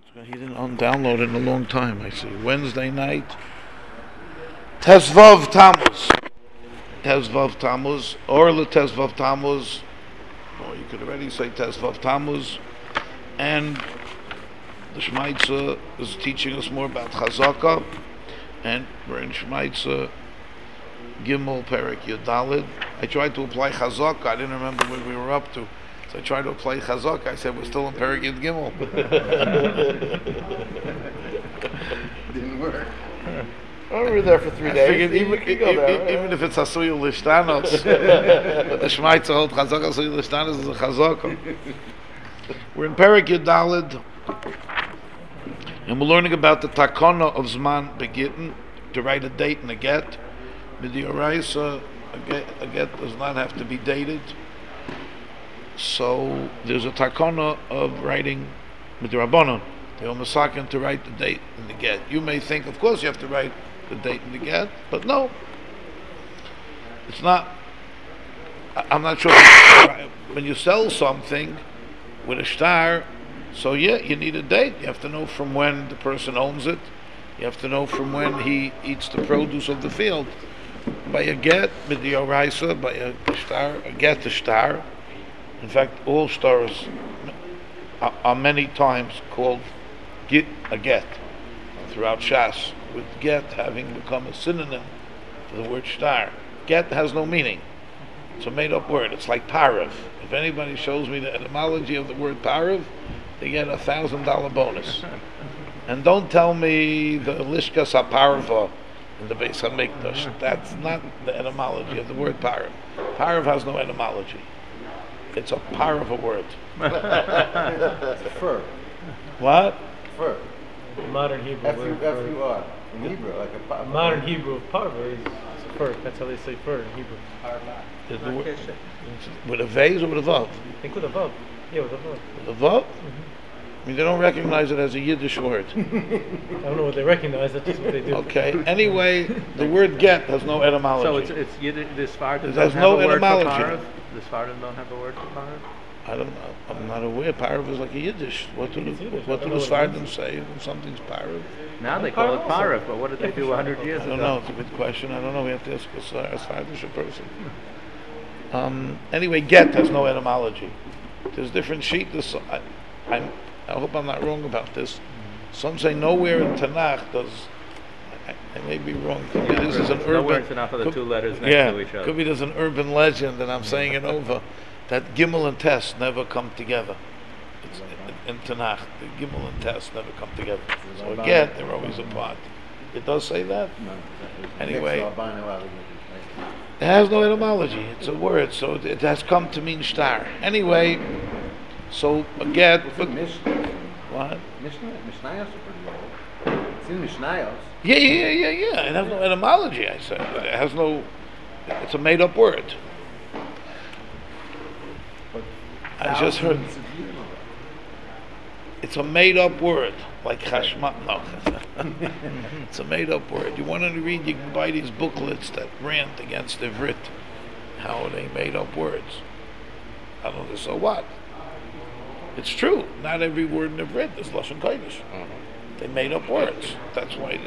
He didn't undownload in a long time, I see. Wednesday night. Tesvav Tammuz. Tesvav Tammuz. Or the Tesvav Tammuz. Or you could already say Tesvav Tammuz. And the Shmaitza is teaching us more about Chazaka. And we're in Shmaitza Gimel Perek Yudalid. I tried to apply Chazaka. I didn't remember what we were up to. So I tried to apply Chazaka. I said we're still in Perek Yud Gimel. Didn't work. Oh, we were there for 3 days. Figured even if it's Asuyu Lishtanos, but the Shmaitza hold Chazaka Asuyu Lishtanos is a Chazaka. We're in Perek Yudalid, and we're learning about the takana of Zman Begitten, to write a date and a get. Midioraisa, a get does not have to be dated. So there's a takana of writing Midrabanon. They are masakin to write the date and the get. You may think, of course, you have to write the date and the get, but no, it's not. I'm not sure. When you sell something with a star, so yeah, you need a date. You have to know from when the person owns it. You have to know from when he eats the produce of the field. By a get, midioraisa, by a star, a get, a star. In fact, all stars are many times called a get throughout Shas, with get having become a synonym for the word star. Get has no meaning. It's a made-up word. It's like parav. If anybody shows me the etymology of the word parav, they get a $1,000 bonus. And don't tell me the lishkas haparva in the Beis Hamikdash. That's not the etymology of the word parav. Parav has no etymology. It's a parva word. Fur. What? Fur. Modern Hebrew. F-U-R. In Hebrew, like a parva. Modern Hebrew of parva is fur. That's how they say fur in Hebrew. With a vase or with a vav? I think with a vav. Yeah, with a vav. With a vav? I mean, they don't recognize it as a Yiddish word. I don't know what they recognize. That's just what they do. Okay. Anyway, the word get has no etymology. So it's Yiddish. The Sfardim There's don't no have a word for etymology. parav? The Sfardim don't have a word for parav? I don't know. I'm not aware. Parav is like a Yiddish. What do It's Yiddish. the Sfardim say when something's parav? Now they call it parav, but what did they do 100 years I ago? don't know. It's a good question. I don't know. We have to ask a Svardish person. Anyway, get has no etymology. There's different sheets. I hope I'm not wrong about this. Some say nowhere in Tanakh does. I may be wrong. Could be this is an Nowhere urban. it's enough of the two letters next Yeah, to each other. could be there's an urban legend, and I'm saying it over. That Gimel and Tes never come together. It's in Tanakh, the Gimel and Tes never come together. So again, they're always apart. It does say that. Anyway, it has no etymology. It's a word, so it has come to mean star. Anyway, so again, But Mishnah. what? Mishnayos are pretty old. It's in Mishnayos. Yeah. It has no etymology. I said it has no. It's a made-up word. I just heard. Thousands of years ago. It's a made-up word, like chashma. No, it's a made-up word. You want to read? You can buy these booklets that rant against Ivrit, how they made up words. I don't know. So what? It's true. Not every word in Ivrit is lashon kodesh. They made up words. That's why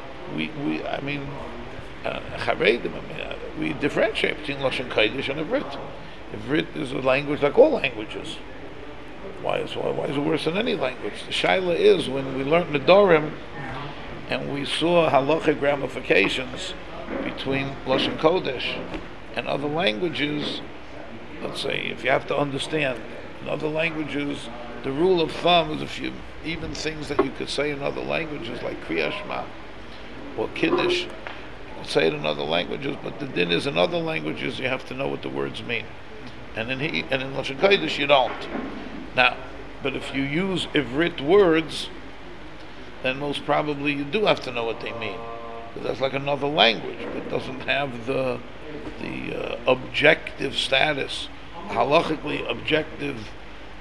Charedim. We differentiate between lashon kodesh and Ivrit. Ivrit is a language like all languages. Why is it worse than any language? The shaila is when we learned Nedarim and we saw halachic ramifications between lashon kodesh and other languages. Let's say if you have to understand in other languages, the rule of thumb is if you even things that you could say in other languages like Kriya Shema or Kiddush, you could say it in other languages, but the din is in other languages you have to know what the words mean, and in lashon kodesh you don't. Now, but if you use Ivrit words, then most probably you do have to know what they mean, because that's like another language. It doesn't have the objective status, halachically objective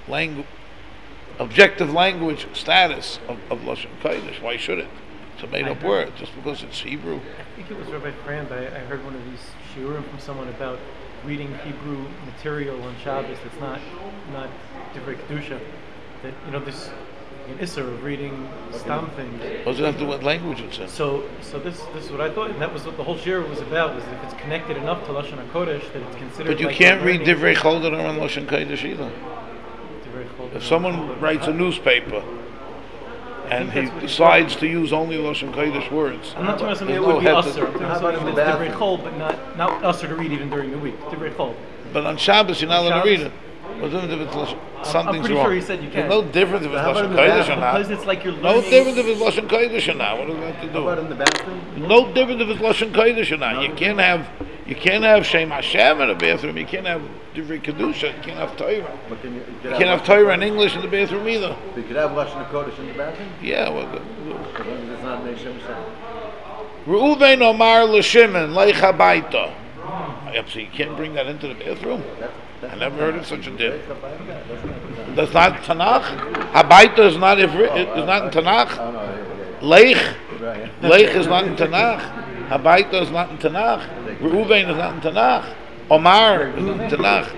language status of lashon kodesh. Why should it? It's a made-up word just because it's Hebrew. I think it was Rabbi Frand. I heard one of these shiurim from someone about reading Hebrew material on Shabbos. It's not divrei kedusha. That this an issur of reading stam things. What does it have to do with language it's in? So this is what I thought, and that was what the whole shir was about. Was if it's connected enough to lashon hakodesh that it's considered. But you like can't read learning Divrei Chol that are on Lashon Kodesh either. Divrei Chol. If someone writes a newspaper and he that's what decides to use only Lashon Kodesh words, I'm not talking about something there's that would be no head usher. I'm talking How about about something in the that's Divrei bathroom? Chol, but not usher to read even during the week. Divrei Chol. but on Shabbos you're not allowed to read Shabbos? it. What's the difference if it's I'm something's pretty wrong? sure he said you There's can. no difference if it's How about Lashon in the Kodesh or bathroom? not. Because it's like you're No learning. difference if it's Lashon Kodesh or not. What does that have to How about do? in the bathroom? No difference if it's Lashon Kodesh or not. You can't have Shem Hashem in the bathroom. You can't have Divrei Kedusha. You can't have Torah. But You can't have Torah in English in the bathroom either. You could have Lashon HaKodesh in the bathroom? Yeah, well, As long as it's not Neshem Hashem. Reuven Omar l'Shimon Leich Habayta. So you can't bring that into the bathroom. I never heard of such a deal. That's not Tanakh. Habayta is not in Tanakh. Oh, no, Leich right. Leich is not in Tanakh. Habayta is not in Tanakh. Reuven is not in Tanakh. Omar is not in Tanakh.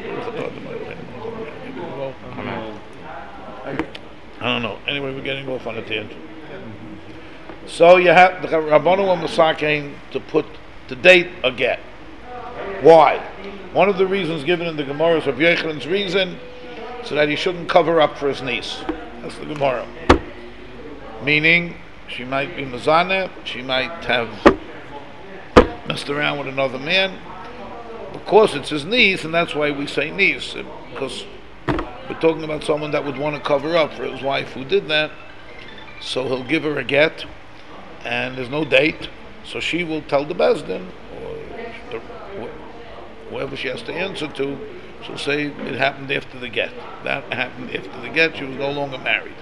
I don't know. Anyway, we're getting off on a tangent. So you have the Rabbanu Masakein to put to date a get. Why? One of the reasons given in the Gemara is Rabbi Yochanan's reason, so that he shouldn't cover up for his niece. That's the Gemara. Meaning, she might be Mazaneh, she might have messed around with another man. Of course, it's his niece, and that's why we say niece, because we're talking about someone that would want to cover up for his wife who did that. So he'll give her a get, and there's no date, so she will tell the Bezdin, or whoever she has to answer to, she'll say it happened after the get. That happened after the get, she was no longer married.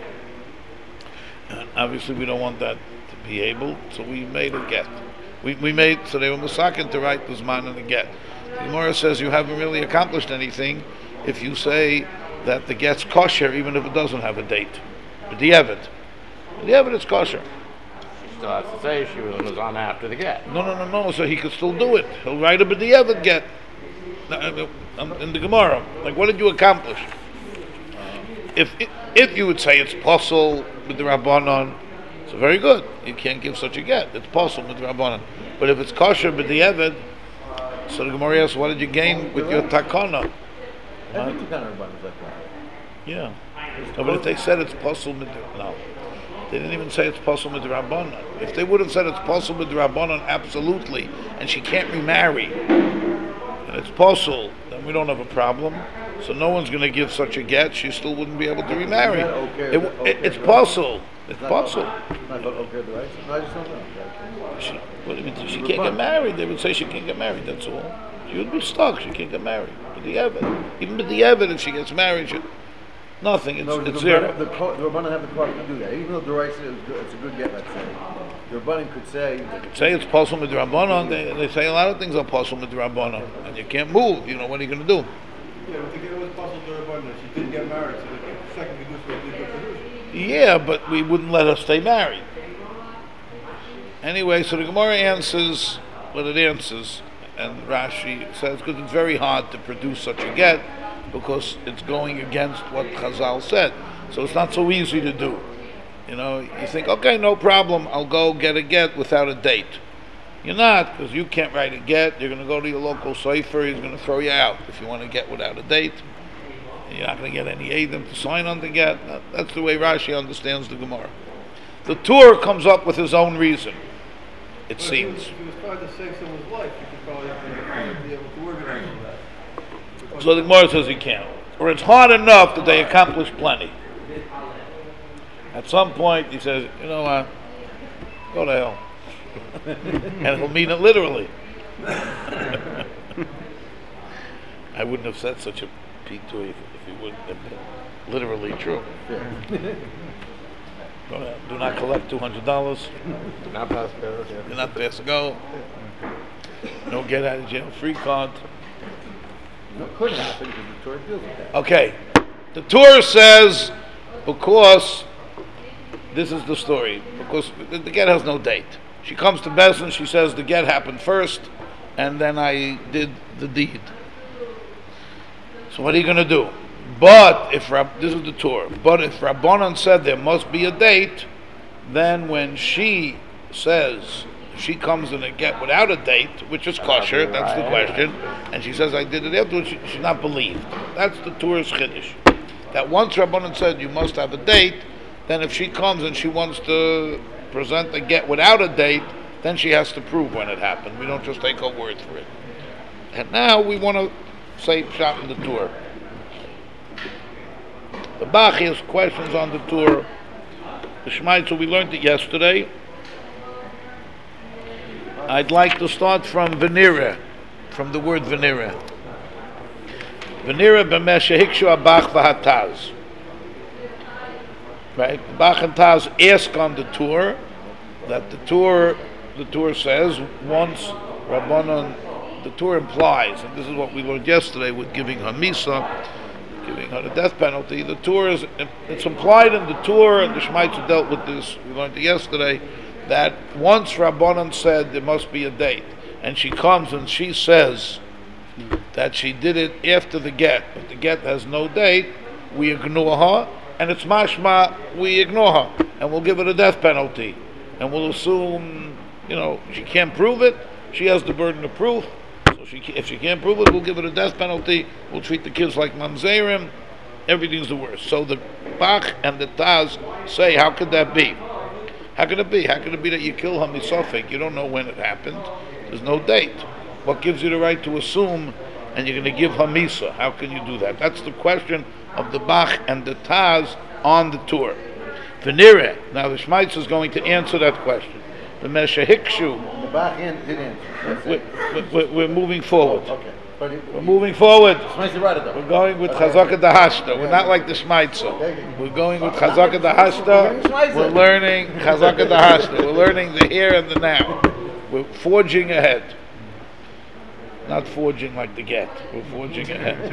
And obviously we don't want that to be able, so we made a get. We made, so they were masakin to write the Zman and the get. The Gemara says you haven't really accomplished anything if you say that the get's kosher even if it doesn't have a date. But the Evid it's kosher. Still has to say she was on after the get. No. So he could still do it. He'll write a b'diavad get. In the Gemara, like what did you accomplish? If you would say it's possible with the Rabbanon, so very good. You can't give such a get. It's possible with the Rabbanon. But if it's kosher b'diavad, so the Gemara asks, what did you gain with your takana? Every Tikana Rabban is like that. Yeah. No, but if they said it's possible with no. They didn't even say it's possible with the Rabbanon. If they would have said it's possible with the Rabbanon, absolutely, and she can't remarry, and it's possible, then we don't have a problem. So no one's going to give such a get. She still wouldn't be able to remarry. It's possible. It's possible. Not okay, right? No, I just don't know. What do you mean? She can't get married. They would say she can't get married. That's all. She would be stuck. She can't get married. But the evidence, even with the evidence, she gets married. Nothing. It's zero. The Rabbanan have the power to do that. Even though the right is good, it's a good get, let's say. The Rabbanan could say... Say it's possible with the Rabbanon. They say a lot of things are possible with the Rabbanon. And you can't move. You know, what are you going to do? Yeah, but it was possible to her partner. She didn't get married, so the second Kedusha was legal Kedusha. Yeah, but we wouldn't let her stay married. Anyway, so the Gemara answers what it answers, and Rashi says, because it's very hard to produce such a get, because it's going against what Chazal said. So it's not so easy to do. You know, you think, okay, no problem, I'll go get a get without a date. You're not, because you can't write a get. You're going to go to your local sefer. He's going to throw you out if you want to get without a date. You're not going to get any Adam to sign on the get. That's the way Rashi understands the Gemara. The Tur comes up with his own reason, it seems. If he was trying to save someone's life, he could probably be able to organize that. So the Gemara says he can't. Or it's hard enough that they accomplish plenty. At some point, he says, you know what, go to hell. And he'll mean it literally. I wouldn't have said such a P2 if he wouldn't have been literally true. Do not collect $200. Not pass go. Do not pass go. No get out of jail free card. No, it could happen because the Torah deals with that. Okay. The Torah says, because this is the story, because the get has no date. She comes to Bezdin, she says the get happened first, and then I did the deed. So what are you going to do? But if this is the Torah. But if Rabbanan said there must be a date, then when she says if she comes in a get without a date, which is kosher, that's the question, and she says I did it afterwards, she's not believed. That's the Torah's chiddush. That once Rabbanan said you must have a date, then if she comes and she wants to present a get without a date, then she has to prove when it happened. We don't just take her word for it. And now we want to say pshat in the Torah. The Bach has questions on the Torah. The Shmaitzer, we learned it yesterday. I'd like to start from Venira, from the word Venira. Venira b'mesha hikshu abach v'hataz. Right? Bach and Taz ask on the Torah that the Torah says once Rabbanan, the Torah implies, and this is what we learned yesterday with giving her misa, giving her the death penalty. The Torah it's implied in the Torah, and the Shmaitzer dealt with this. We learned it yesterday that once Rabbanan said there must be a date, and she comes and she says that she did it after the get, but the get has no date, we ignore her, and it's mashma, we ignore her, and we'll give her the death penalty, and we'll assume, she can't prove it, she has the burden of proof, so if she can't prove it, we'll give her the death penalty, we'll treat the kids like mamzerim, everything's the worst. So the Bach and the Taz say, how could that be? How could it be? How could it be that you kill her misofik? You don't know when it happened. There's no date. What gives you the right to assume and you're going to give her misa? How can you do that? That's the question of the Bach and the Taz on the Torah. Venire. Now the Shmaitzer is going to answer that question. The Mesha Hikshu. The Bach did answer. We're moving forward. Oh, okay. We're moving forward. We're going with Chazaka Dahashta. We're not like the Shmaitzer. We're going with Chazaka Dahashta. We're learning Chazaka Dahashta. We're learning the here and the now. We're forging ahead. Not forging like the get. We're forging ahead.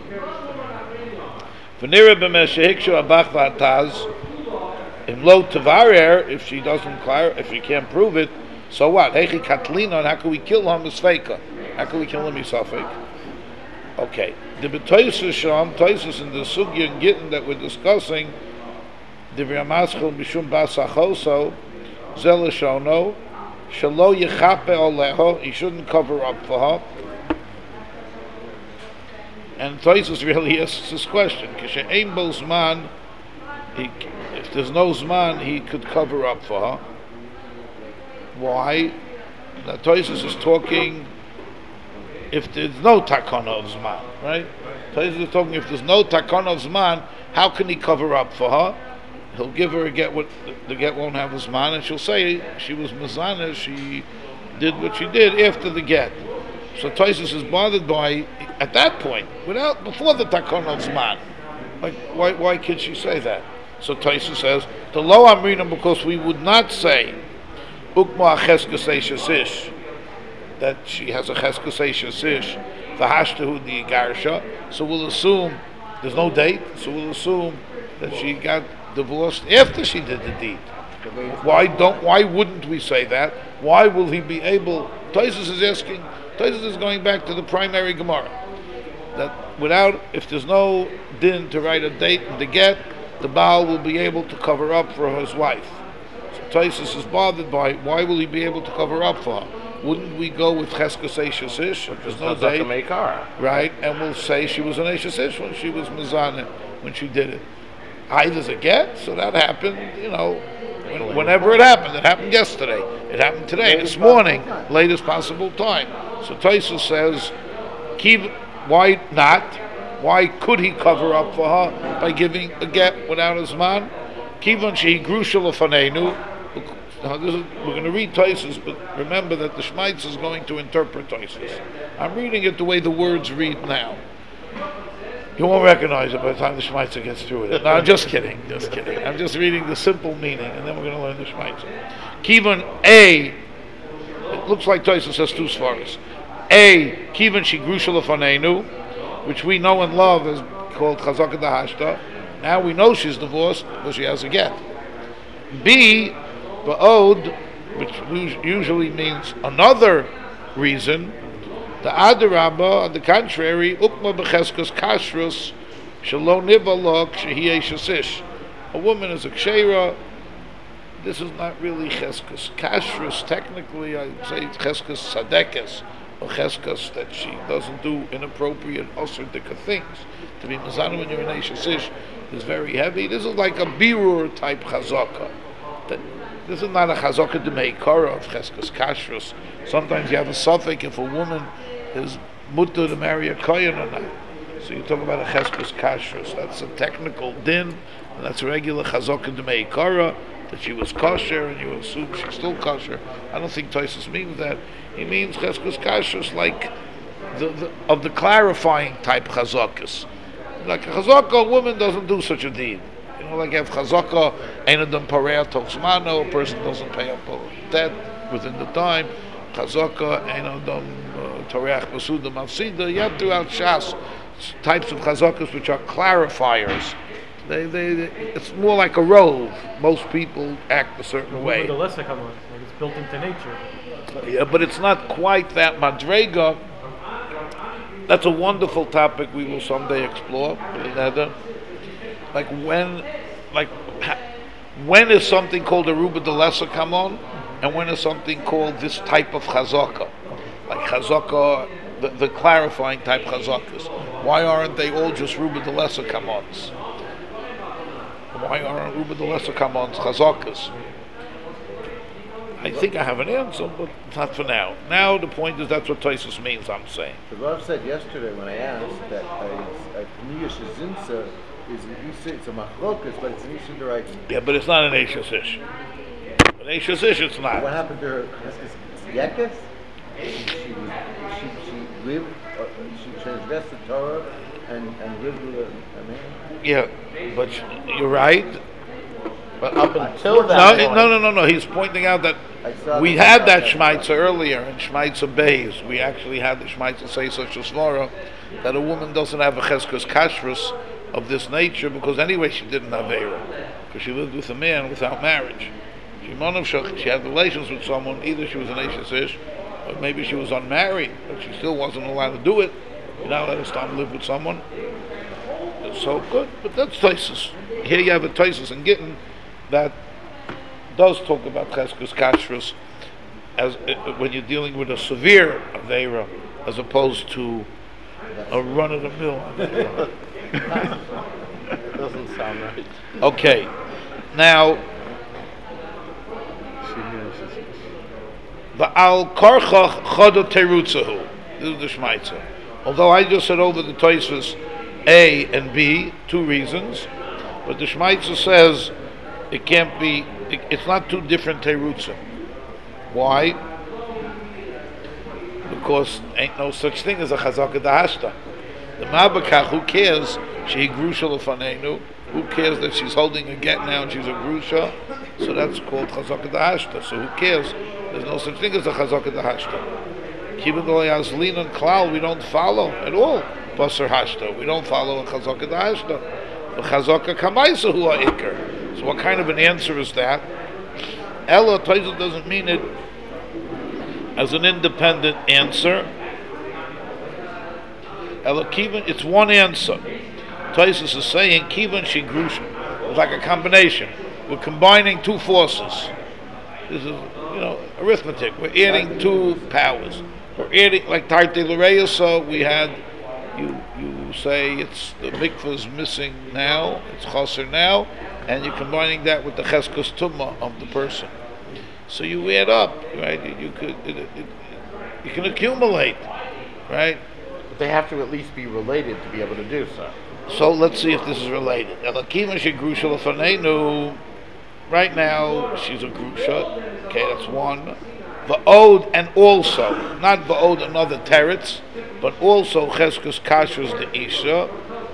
V'nira b'meshehikshu abach v'ataz. In lo tavarer, if she doesn't clarify, if she can't prove it, so what? Hechi katlina, how can we kill him misfeika? How can we kill him misafek? Okay. The betoisus sham, toisus in the sugya and gittin that we're discussing, the v'yamaschel b'shum basachoso, zelashono, shalo yechape oleho, he shouldn't cover up for her. And toisus really asks this question, kishe'ein bo zman, if there's no zman, he could cover up for her. Why? Now Toisus is talking if there's no takana of zman, right? Toisus is talking if there's no takana of zman, how can he cover up for her? He'll give her a get what the get won't have a zman, and she'll say she was mazana, she did what she did after the get. So Toisus is bothered by at that point, before the takana of zman. Like why can she say that? So Toisus says the lo amrina, because we would not say Ukma cheskasesha sish, that she has a cheskasesha sish, the hashtahu the garsha. So we'll assume there's no date. So we'll assume that she got divorced after she did the deed. Why wouldn't we say that? Why will he be able? Toisus is asking. Toisus is going back to the primary Gemara that if there's no din to write a date and to get, the Baal will be able to cover up for his wife. Toisus is bothered by why will he be able to cover up for her? Wouldn't we go with Cheskos Eishes Ish? There's no date, right? And we'll say she was an Eishes Ish when she was Mizana when she did it. There's a get, so that happened. Whenever it happened. It happened yesterday. It happened today, this morning, latest possible time. So Toisus says, why not? Why could he cover up for her by giving a get without his man? Kivan shehi grusha lefanenu. Now we're going to read Toisus, but remember that the Shmaitzer is going to interpret Toisus. I'm reading it the way the words read now. You won't recognize it by the time the Shmaitzer gets through with it. No, I'm just kidding. I'm just reading the simple meaning, and then we're going to learn the Shmaitzer. Kivan A, it looks like Toisus has two svaras. A, Kivan she grusha lefanenu, which we know and love is called Chazaka Dahashta. Now we know she's divorced because she has a get. B, Ba'od, which usually means another reason, the Adarabba, on the contrary, Ukma B'cheskos Kashrus, Shalom nibalok shehi shasish. A woman is a kshera. This is not really cheskas kashrus. Technically, I'd say it's cheskas sadekes, or cheskas that she doesn't do inappropriate oserdika things. To be mazanu when you're in shasish is very heavy. This is like a birur type chazaka. This is not a chazaka de meikara of cheskas kashrus. Sometimes you have a suffix if a woman is mutter to marry a kohen or not. So you talk about a cheskas kashrus. That's a technical din, and that's a regular chazaka de meikara, that she was kosher and you assume she's still kosher. I don't think Tosfos means that. He means cheskas kashrus like of the clarifying type chazakas. Like a chazaka, a woman doesn't do such a deed. You know, like you have chazaka, einadam pareah toksmano, a person doesn't pay up debt within the time. Chazaka, einadam tareach basudam afsida. You have throughout Shas types of chazakas which are clarifiers. It's more like a rove. Most people act a certain way. The lesser come on, like it's built into nature. Yeah, but it's not quite that madrega. That's a wonderful topic we will someday explore. Like when is something called a ruba de lesser come on, and when is something called this type of chazaka, like chazaka, the clarifying type chazakas. Why aren't they all just ruba de lesser come ons? Why aren't ruba de lesser come ons chazakas? I think I have an answer, but not for now. Now the point is that's what Tosfos means. I'm saying. The Rav said yesterday when I asked that a Pniya Shezinsa is an Isha, it's a machlokas, but it's an Isha D'oraisa. Yeah, but it's not an Eishes Ish. An Eishes Ish, it's not. What happened to her? Yekes? She lived, she transgressed the Torah and lived with a man? Yeah, but you're right. But up until that point, No. He's pointing out that we had that Shmaitza earlier in Shmaitza Beis. We actually had the Shmaitza say such a svara that a woman doesn't have a cheskas kashrus of this nature because anyway she didn't have Eira, because she lived with a man without marriage. She had relations with someone, either she was an Eishes Ish, or maybe she was unmarried, but she still wasn't allowed to do it. You're not allowed to stop and live with someone. It's so good, but that's Tosfos. Here you have a Tosfos in Gittin that does talk about cheskas kashrus as when you're dealing with a severe aveira, as opposed to a run-of-the-mill aveira. doesn't sound right. Okay, now the al karchach chada terutzahu. This is the Shmaitza. Although I just said over the Tosfos A and B, two reasons, but the Shmaitza says it can't be. It's not two different terutzim. Why? Because ain't no such thing as a chazaka dahashta. The mabakach, who cares? She grusha lefanenu. Who cares that she's holding a get now and she's a grusha? So that's called chazaka dahashta. So who cares? There's no such thing as a chazaka dahashta. Even though yazlin and klal we don't follow at all. Basar hashta, we don't follow a chazaka dahashta. The chazaka kamaisa hu ha'ikar. So what kind of an answer is that? Ella Tosfos doesn't mean it as an independent answer. Ella Kivan, it's one answer. Tosfos is saying Kivan Shigrusha. It's like a combination. We're combining two forces. This is, arithmetic. We're adding two powers. We're adding, like Tarte L'Reya, so we had, you say it's the mikvah is missing now, it's chaser now, and you're combining that with the cheskas tumma of the person. So you add up, right? You can accumulate, right? But they have to at least be related to be able to do so. So let's see if this is related. Elakima shegrusha lefanenu. Right now she's a grusha. Okay, that's one. Va'od and also, not va'od another teretz, but also cheskas kashrus the isha.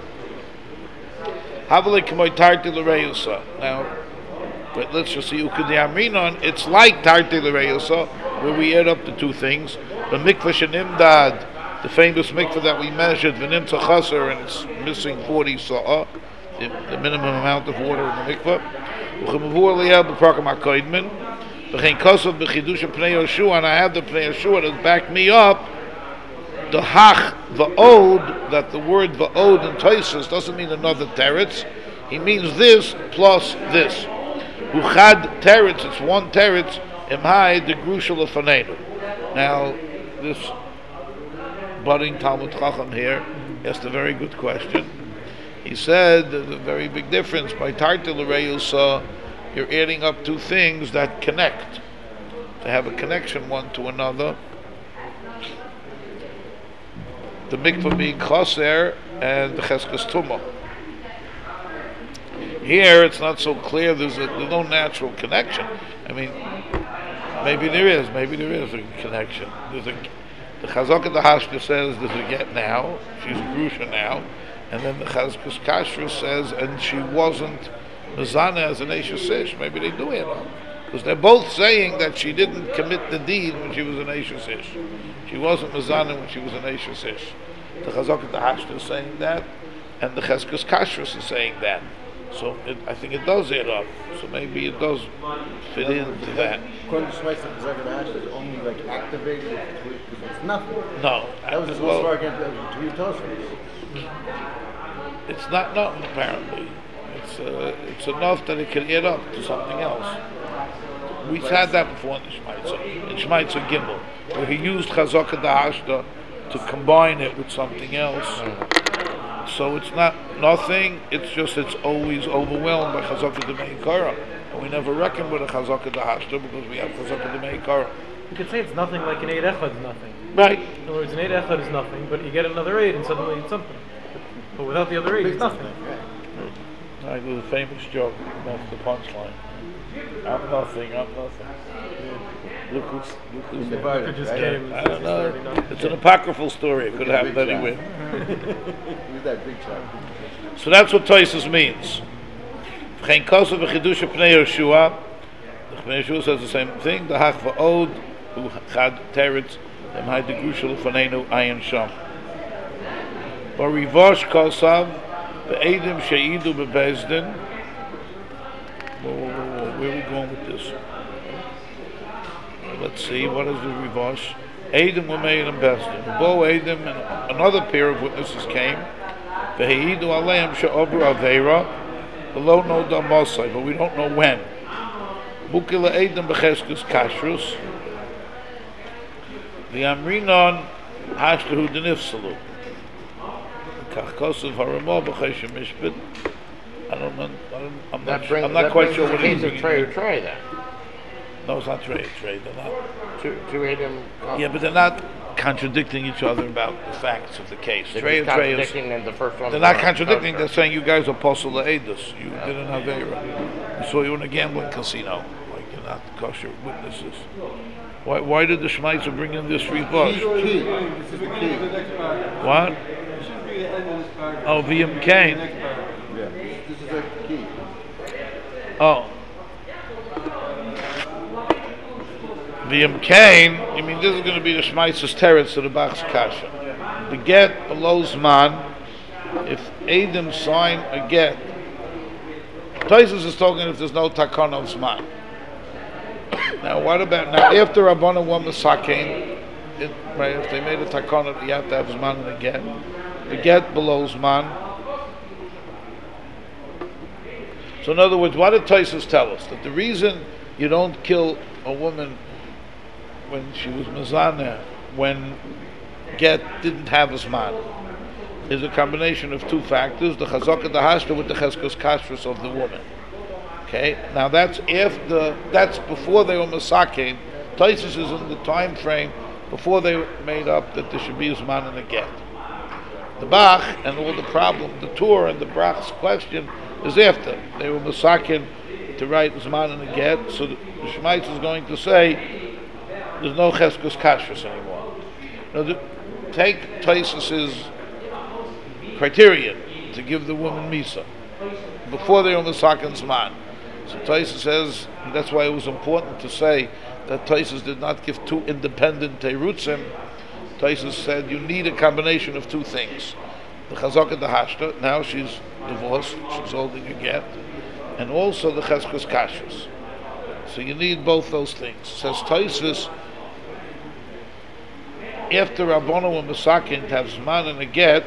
Havale k'moy tarti l'reyusa. Now, but let's just see ukedi amrinon. It's like tarti l'reyusa, where we add up the two things. The mikvah shenimdad, the famous mikvah that we measured, v'nimtza chaser, and it's missing 40 sa'ah, the minimum amount of water in the mikvah. U'chemavur liyah b'prakam ha'koidmin. V'chein kosov b'chidusha pnei Yoshua, and I have the pnei Yoshua to back me up. the hach va'od, that the word va'od in Tosfos doesn't mean another teretz. He means this plus this. Uchad teretz, it's one teretz. Imhai the grushal lefanenu. Now, this budding Talmud Chacham here asked a very good question. He said there's a very big difference. By Tartil Reyusa, you're adding up two things that connect. To have a connection one to another. The mikvah being chaser and the cheskes tumah. Here it's not so clear. There's no natural connection. I mean, maybe there is a connection. The Chazaka the Hashta says there's a get now. She's a grusha now, and then the Chazkas Kashrus says, and she wasn't mezana as an Eishes Ish. Maybe they do it. Because they're both saying that she didn't commit the deed when she was an Eishes Ish. She wasn't mezana when she was an Eishes Ish. The Chazaka the Hashta is saying that, and the Chazkas Kashrus is saying that. So I think it does add up. So maybe it does fit into that. According to Shmais, the Chazaka the Hashta is only like activated because it's nothing. No. That was his whole story against Turi Tosfos. It's not nothing apparently. It's enough that it can add up to something else. We've had that before in the Shmaitza. In Shmaitza Gimel, where he used Chazaka the Hashta to combine it with something else. So it's not nothing, it's just it's always overwhelmed by Chazaka the Meikara. And we never reckon with a Chazaka the Hashta because we have Chazaka the Meikara. You could say it's nothing like an 8 echad is nothing. Right. In other words, an 8 echad is nothing, but you get another 8 and suddenly it's something. But without the other 8, it's nothing. I do the famous joke, that's the punchline. I'm nothing. Look who's Divided, Just right? came. I don't know. It's an apocryphal story. It could happen anywhere. Who's that big shot? So that's what Tosfos means. V'chein kosav v'chidusha pnei Yeshua. The Pnei Yeshua says the same thing. The hach va'od hu chad teretz emhai de grusha lefanenu ayin sham. Barivosh kosav ve'edim she'idu bebezdin. Where are we going with this? Let's see, what is the Rivosh? Eidim were made in Bezdin. Bo Eidim and another pair of witnesses came. Ve'eidu aleim she'obru aveira. Below no damosai, but we don't know when. Bukila Eidim b'cheskes kashrus. The Amrinon hashlehu denifsalu. Kachkosav haramah b'cheshem mishpit. I'm not quite sure what he's he's a Trey or Trey then. No, it's not Trey. They're not. Two Adam. Yeah, but they're not contradicting each other about the facts of the case. They're Trey just and Trey is. contradicting and the first one. They're not contradicting. They're saying you guys are apostle Eidos. You didn't have Aveira. We saw you in a gambling casino. Like you're not kosher witnesses. Why did the Shmaitzer bring in this rebush? Key. This is the key. What? It should be the end of this paragraph. Oh, VM Kane. Yeah. This is the key. Oh. VM Kane, I mean, this is going to be the Shmaitz's teretz to the Bach's Kasha. The get below Zman, if Adam sign a get, Tosfos is talking if there's no takon of Zman. Now, what about, now, after Rabbanan won the Sakein, right, if they made a takon, you have to have Zman in the get below Zman. So in other words, what did Tosfos tell us? That the reason you don't kill a woman when she was Mazana, when get didn't have a Zman, is a combination of two factors, the Chazaka the Hashta with the Cheskos Kashrus of the woman. Okay? Now that's before they were Masakin. Tosfos is in the time frame before they made up that there should be a Zman and a get. The Bach and all the problem, the Tur and the Brach's question is after. They were Masakin to write Zman and a get, so the Shmaitz is going to say there's no Cheskos Kashrus anymore. Now, take Tosfos's criterion to give the woman Misa before they were Masakin Zman. So Tosfos says, and that's why it was important to say that Tosfos did not give two independent Teirutzim. Tosfos said you need a combination of two things. The Chazaka the Hashta, now she's divorced, she's holding a get, and also the Cheskos Kashrus. So you need both those things. Says Tosfos, after Rabbono and Masakin to have Zman and a get,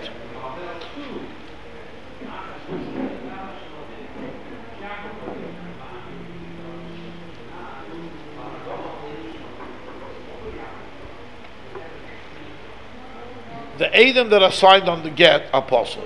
the Eidim that are signed on the get are possible.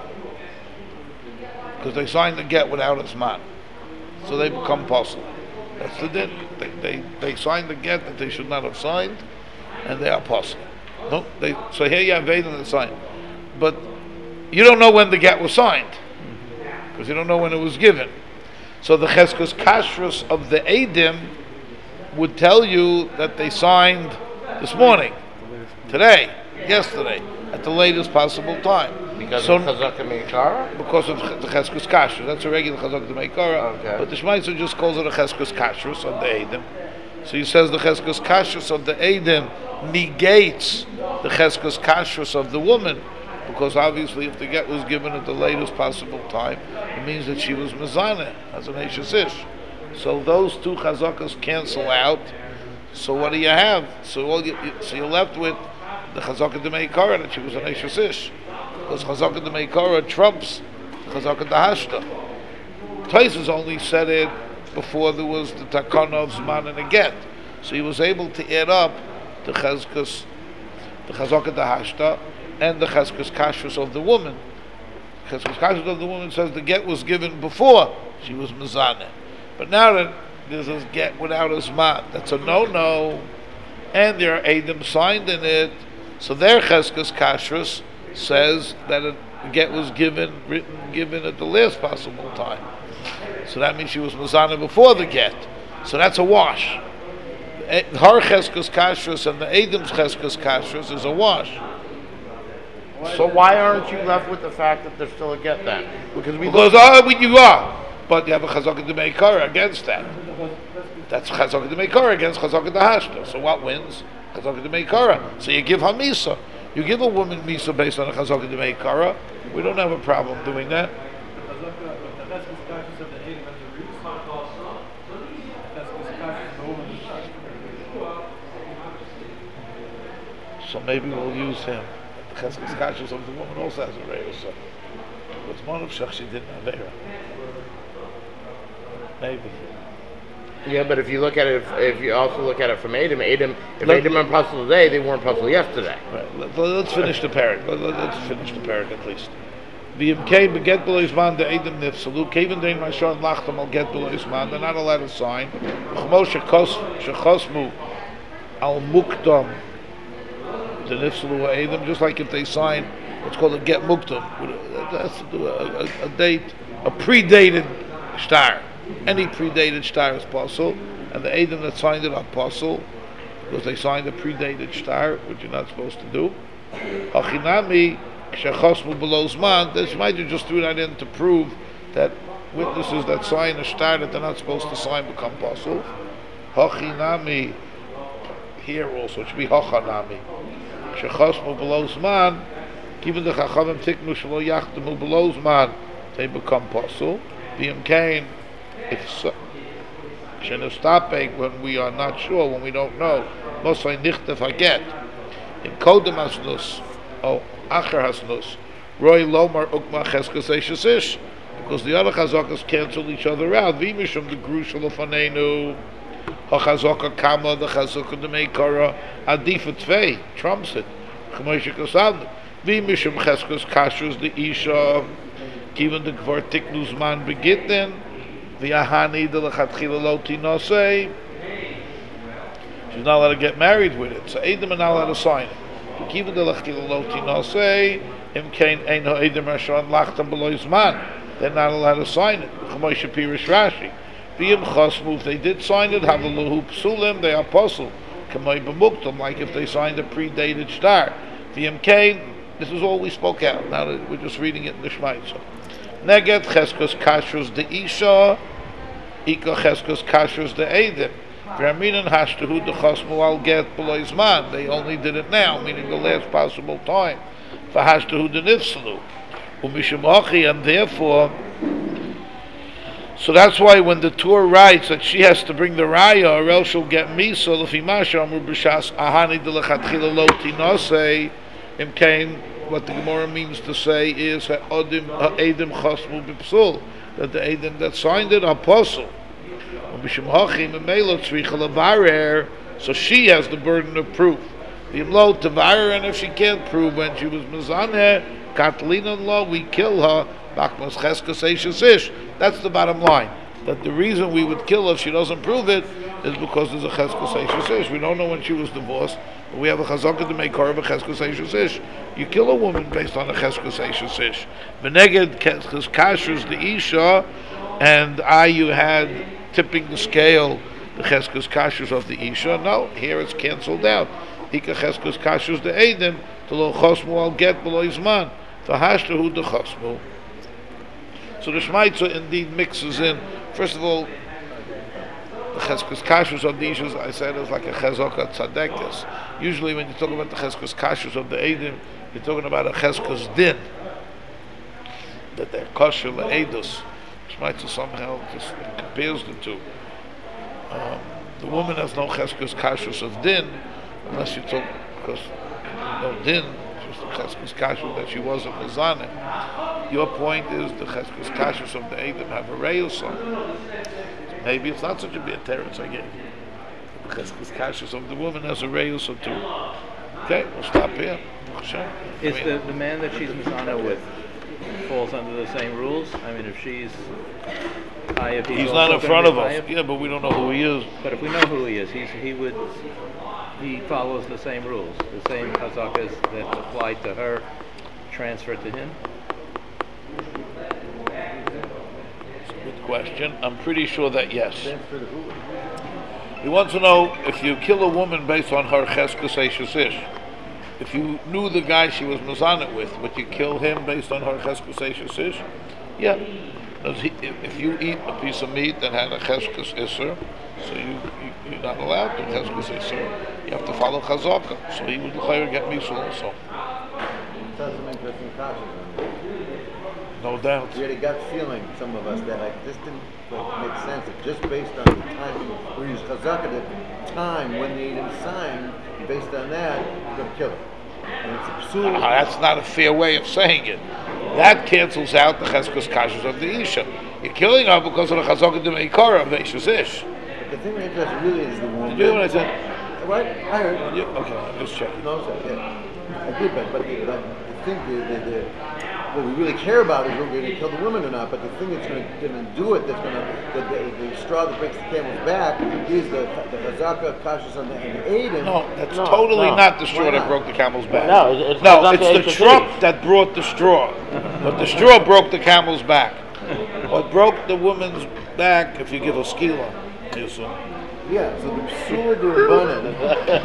Because they signed the get without a Zman. So they become possible. That's the din. They signed the get that they should not have signed, and they are possible. No, so here you have Eidim that signed. But you don't know when the get was signed. Because you don't know when it was given. So the Cheskos Kashrus of the Eidim would tell you that they signed this morning, today, yesterday, at the latest possible time. Because of Chazaka Meikara? Because of the Cheskos Kashrus. That's a regular Chazaka Meikara. Okay. But the Shmaitzer just calls it a Cheskos Kashrus of the Eidim. So he says the Cheskos Kashrus of the Eidim negates the Cheskos Kashrus of the woman. Because obviously if the get was given at the latest possible time, it means that she was Mezaneh, as an Eishes Ish. So those two Chazakas cancel out. So what do you have? So you're left with the Chazaka de Meikara, that she was an Eishes Ish. Because Chazaka de Meikara trumps Chazaka de Hashta. Taisus only said it before there was the Takana of Zman and a get. So he was able to add up the Chazaka de Hashta, and the Cheskos Kashrus of the woman. Cheskos Kashrus of the woman says the get was given before she was Mezaneh. But now that there's a get without a Zman, that's a no-no, and there are Eidim signed in it, so their Cheskos Kashrus says that a get was given at the last possible time. So that means she was Mezaneh before the get. So that's a wash. Her Cheskos Kashrus and the Eidim's Cheskos Kashrus is a wash. So why aren't you left with the fact that there's still a get then? Because you are, but you have a Chazaka de Meikara against that. That's Chazaka de Meikara against Chazaka de Hashta. So what wins? Chazaka de Meikara. So you give her Misa. You give a woman Misa based on a Chazaka de Meikara. We don't have a problem doing that. So maybe we'll use him. The Cheskos Kashrus of the woman also has a Re'ah. So what's one of Shach she didn't have Re'ah? Maybe. Yeah, but if you look at it, if you also look at it from Eidim, if Eidim are puzzled today, they weren't puzzled yesterday. Right. Let's finish the parak. Let's finish the parak at least. V'yimkei beget below Zman the Eidim nifsalu keven dein mashon lachtam al get below Zman. They're not allowed to sign. V'chmo shechosmu al mukdam the nifsalu Eidim, just like if they sign what's called a get mukdam. That has to do a date, a predated star. Any predated star is possible, and the Eidim that signed it are possible because they signed a predated star, which you're not supposed to do. Hachinami shechosmu below Zman. This might just threw that in to prove that witnesses that sign a star that they're not supposed to sign become possible. Hachinami here also it should be hachanami. Shechosmu below Zman. Even the Chachamim tiknu shelo yachtemu below Zman, they become possible. V'imkein, if so, when we are not sure, when we don't know, mosai nichtef haget. In kodem hasnus, or acher hasnus, roi lomar ukma cheskes eishes ish, because the other chazakas cancel each other out. V'imishum the grushel ofanenu, hachazaka kama, the chazaka de meikara, adifat tvei, trumps it. Chmoshe kosavnu. V'imishum cheskes kashrus the isha, given the gvar tiknu zman begitten, v'yahani de lechatchila lo tinosei. She's not allowed to get married with it, so Eidim are not allowed to sign it. Given the lechatchila lo tinosei, imkein eino Eidim rashon lachtam below zman. They're not allowed to sign it. Chmoshe pirish Rashi. V'yim chosmu, if they did sign it, havaluhu psulim, they are apostle. Kamoi b'muktam, like if they signed a predated star. V'yim kein, this is all we spoke out. Now we're just reading it in the Shmaitzer. Neget cheskos kashrus de isha, ika cheskos kashrus de eidim. V'aminan hashtahu de chosmu al get below zman. They only did it now, meaning the last possible time. V'hashtahu de nifsalu. Umishum hachi, and therefore, So that's why when the Torah writes that she has to bring the raya, or else she'll get misa. L'fimasha amru b'shas ahani delechatchila lo tinasei imkain. What the Gemara means to say is ha'edim chasmu b'psul, that the edim that signed it are apostle. So she has the burden of proof. And if she can't prove when she was mezaneh, Katlina law, we kill her. That's the bottom line. That the reason we would kill her if she doesn't prove it is because there's a cheskos ish. We don't know when she was divorced, but we have a chazaka to make her of a cheskos ish. You kill a woman based on a cheskos ish. Beneged kashrus the isha, and you had tipping the scale, the cheskos kashrus of the isha. No, here it's cancelled out. Ika cheskos kashrus the edim to lo chosmu al get below izman to hashtahu the chosmu. So the Shmaitza indeed mixes in. First of all, the cheskos kashrus of the issues, I said, is like a chezokah tzadekis. Usually, when you talk about the cheskos kashrus of the edim, you're talking about a cheskos din, that they're kosher le'edus. Shmaitza somehow just compares the two. The woman has no cheskos kashrus of din, unless you talk, because no din, just the cheskos kashrus that she wasn't mezaneh. Your point is the cheskos kashrus of the edim have a reus on. Maybe it's not such a big terrorist I gave you. The cheskos kashrus of the woman has a reus or two. Okay, we'll stop here. Is the man that she's mizana with falls under the same rules? I mean, if she's Chayav, he's not in front of us. Yeah, but we don't know who he is. But if we know who he is, he follows the same rules, the same chazakas that apply to her, transfer to him. Good question. I'm pretty sure that yes. He wants to know if you kill a woman based on her cheskos ish. If you knew the guy she was mazanit with, would you kill him based on her cheskos ish? Yeah. If you eat a piece of meat that had a cheskos iser, so you're not allowed to cheskos iser. You have to follow chazaka. So he would get misul also. That's some interesting caution. No doubt. We had a gut feeling, some of us, that like this didn't make sense. It just based on the time we use chazaka, the time when they didn't sign, based on that, you're going to kill it. And it's absurd. That's not a fair way of saying it. That cancels out the cheskos kashrus of the isha. You're killing her because of the chazaka de meikara of the isha's ish. But the thing that interests really is the woman. Did you hear what I said? What? I heard. Okay, I'm just checking. No, sir, yeah. I did, but the thing, what we really care about is whether we're going to kill the woman or not. But the thing that's going to do it, that's going to the straw that breaks the camel's back, is the chazaka kashrus on the edim. No, that's totally not the straw that broke the camel's back. No, it's the truck that brought the straw. But the straw broke the camel's back. What broke the woman's back, if you give a skila, you assume. Yeah, so the psur d'Rabbanan.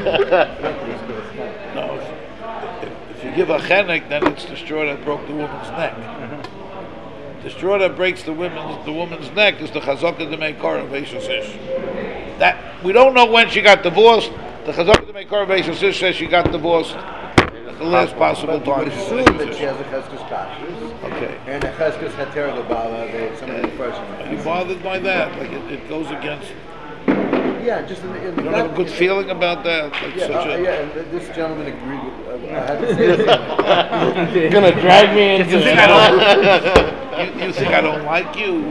No, if you give a chenek, then it's the straw that broke the woman's neck. The straw that breaks the woman's neck is the chazaka de meikara of Eishes Ish. That we don't know when she got divorced. The chazaka de meikara of Eishes Ish says she got divorced at the last possible time. We assume that she has a cheskos kashrus. Okay. And a cheskos heter l'bala. Some of the person. Are you bothered by that? Like it goes against. Yeah, just in the You don't have a good feeling about that? Like yeah, such a. yeah, and this gentleman agreed with. I had to say something. You're gonna drag me into You think I don't? You think I don't like you?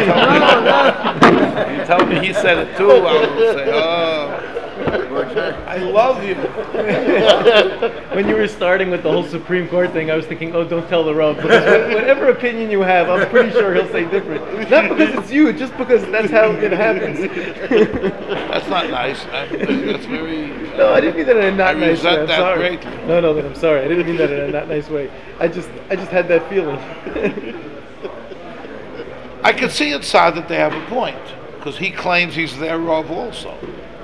You tell me he said it too. I will say, oh, I love you. When you were starting with the whole Supreme Court thing, I was thinking, oh, don't tell the Rav, because whatever opinion you have, I'm pretty sure he'll say different. Not because it's you, just because that's how it happens. That's not nice. That's very. No, I didn't mean that in a not nice way. resent I'm that sorry. greatly. No, I'm sorry. I didn't mean that in a not nice way. I just had that feeling. I can see inside that they have a point because he claims he's their Rav also.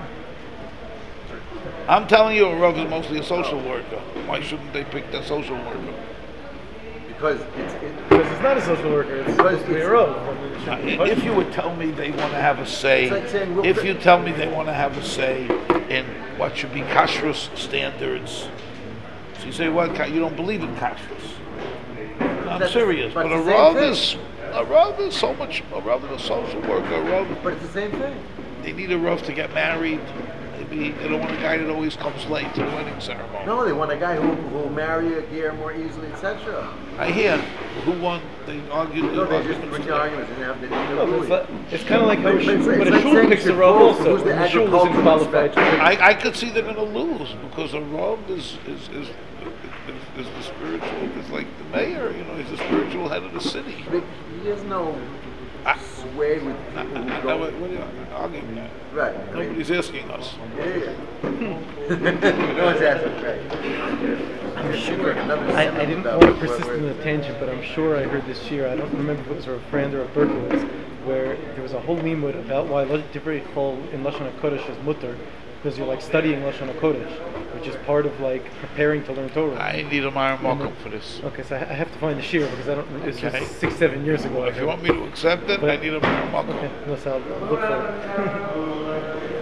I'm telling you, a Rav is mostly a social worker. Why shouldn't they pick their social worker? Because Because it's not a social worker. It's supposed to be a Rav. If you would tell me they want to have a say, It's like saying, if you tell me they want to have a say in what should be kashrus standards, so you say, what, you don't believe in kashrus? I'm That's- serious, but but a it's the same Rav thing. is, A Rav is so much. A Rav is a social worker. A Rav, But it's the same thing. they need a Rav to get married. Maybe they don't want a guy that always comes late to the wedding ceremony. No, they want a guy who will marry a gear more easily, etc. I hear. Who won? They argued. No, the they just arguments bring the today. arguments and have No, but the it's kind of like how But it's when a like shul saying picks you a should Rav vote also. who's the The shul isn't agricultural qualified. inspector. I could see they're going to lose because a Rav is the spiritual. It's like the mayor. You know, he's the spiritual head of the city. He has no sway with people who What go. are you arguing that? Right. I mean, Nobody's asking us. yeah. No one's asking, right. I'm sure. I didn't want to persist in the tangent, but I'm sure I heard this year. I don't remember if it was a friend or a Berkowitz, where there was a whole limud about why Divrei Chol in Lashon HaKodesh is mutter, because you're like studying Lashon HaKodesh, which is part of like preparing to learn Torah. I need a Myron Malcolm for this. Okay, so I have to find the shir because I don't. This Okay. was 6-7 years ago. If you want me to accept it, But- I need a Myron Malcolm. Okay, no, so I'll look for it.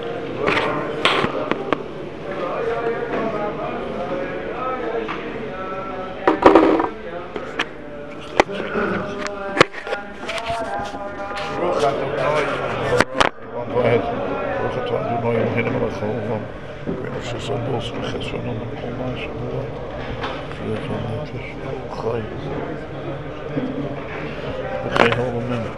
Okay, hold on a minute.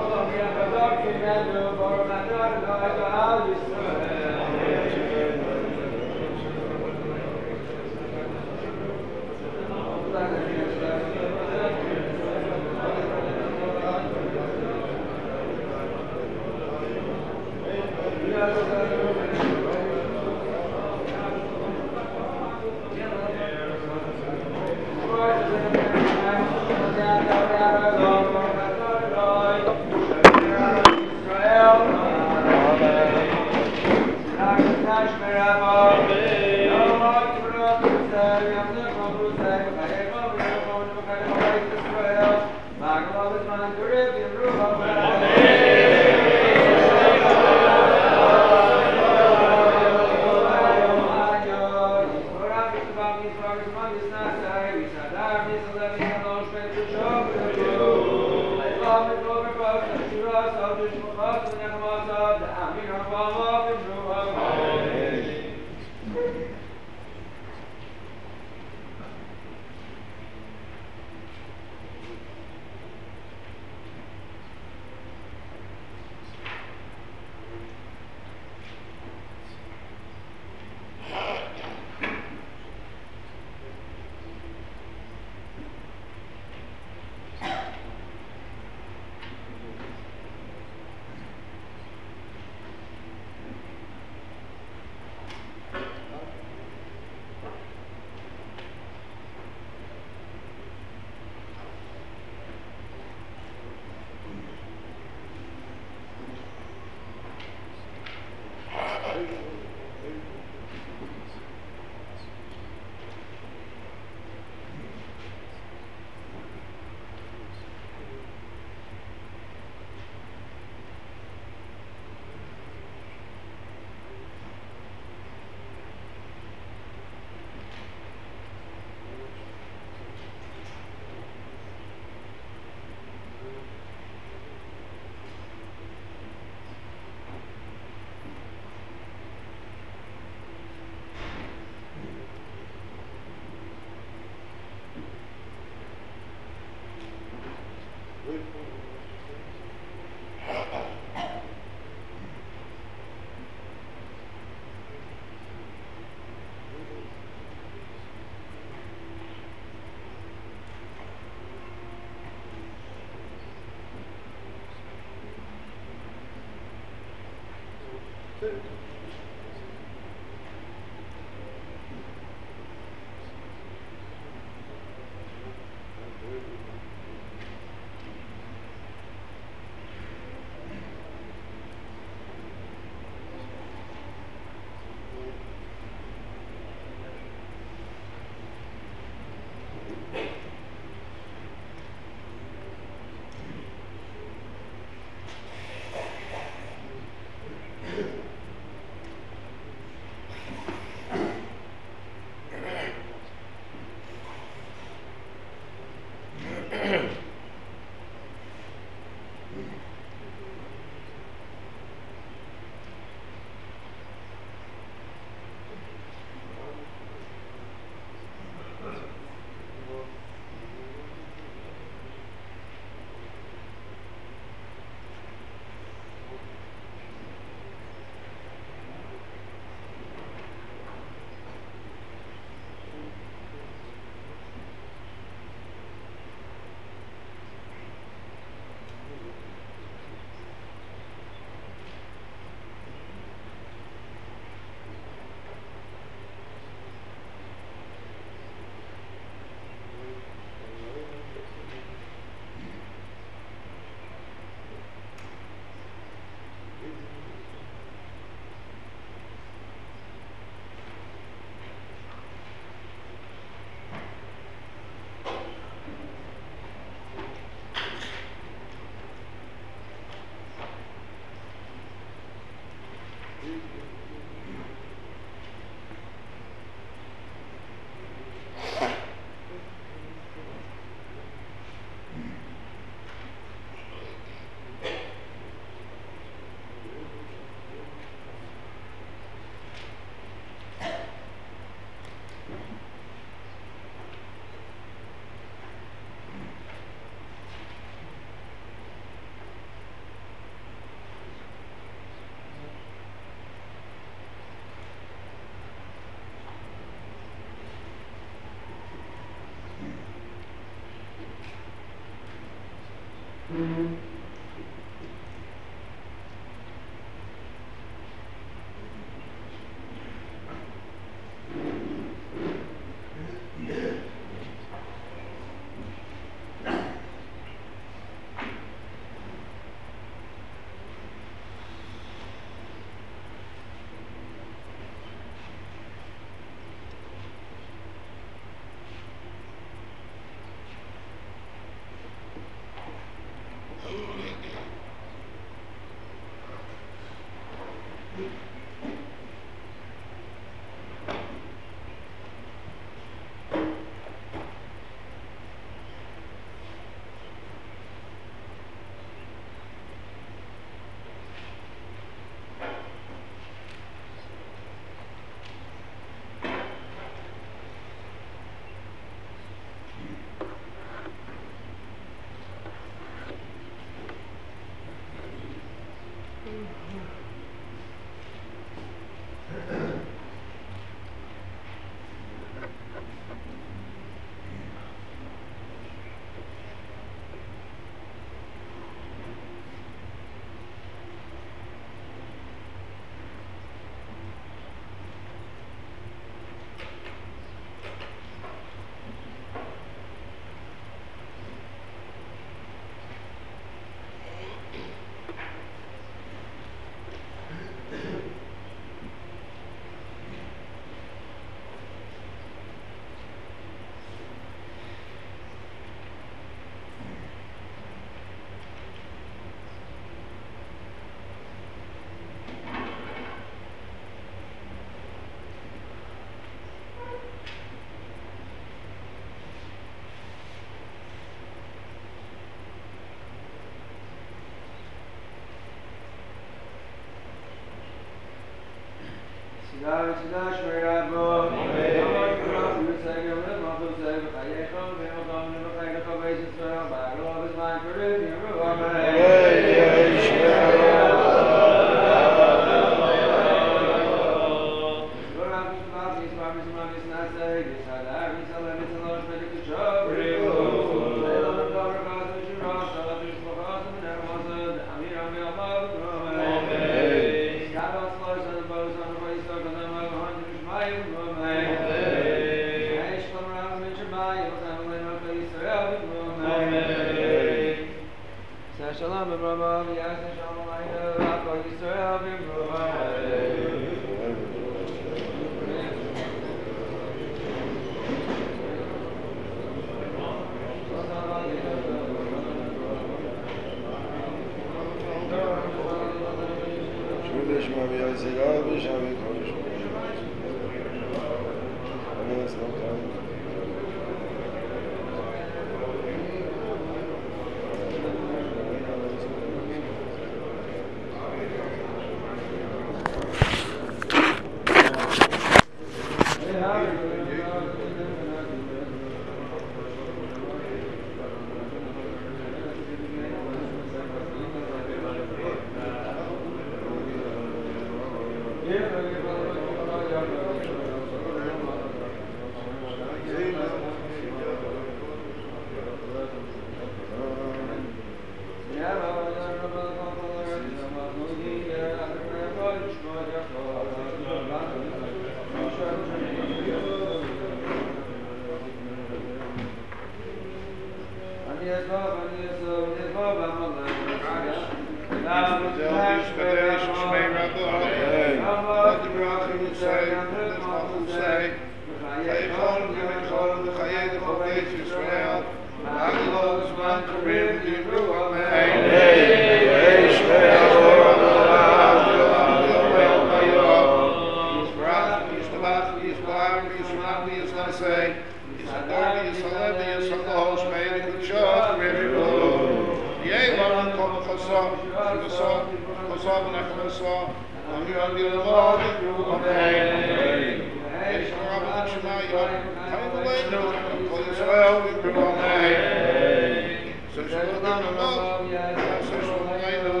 So